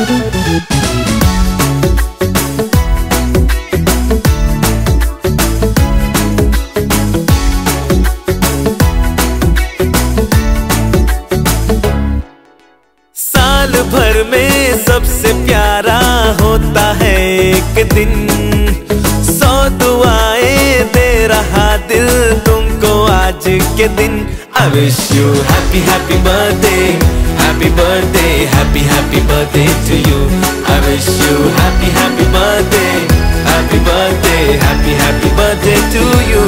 साल भर में सबसे प्यारा होता है एक दिन, 100 दुआएं दे रहा दिल तुमको आज के दिन। I wish you happy happy birthday, happy birthday, happy happy birthday to you. I wish you happy happy birthday, happy birthday, happy happy birthday to you.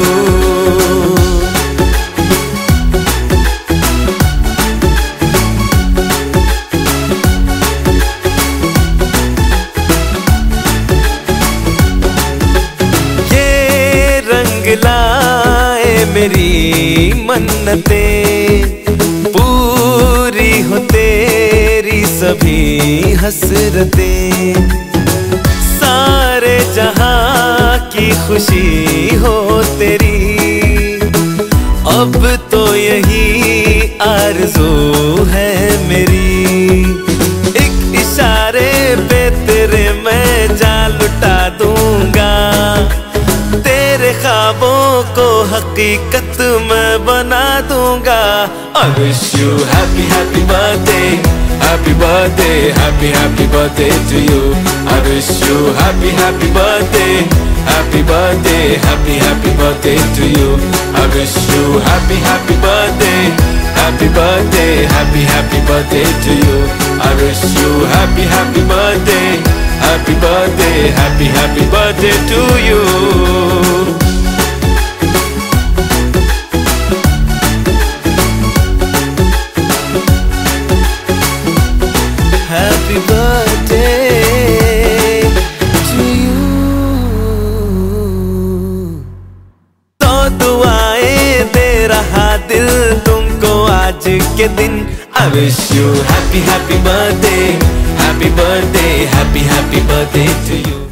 लाए मेरी मन्नतें, पूरी हो तेरी सभी हसरतें, सारे जहां की खुशी हो तेरी। अब तो यही आरज़ू है मेरी, एक इशारे पे तेरे मैं जान लुटा दूंगा, तेरे ख्वाबों को हकीकत मैं बना दूंगा। I wish you happy happy birthday, happy birthday, happy happy birthday to you. I wish you happy happy birthday, happy birthday, happy happy birthday to you. I wish you happy happy birthday, happy birthday, happy happy birthday to you. I wish you happy happy birthday, happy birthday, happy happy birthday to you. Happy birthday to you. 100 दुआएं दे रहा दिल तुमको आज के दिन। I wish you happy happy birthday, happy birthday, happy happy birthday to you.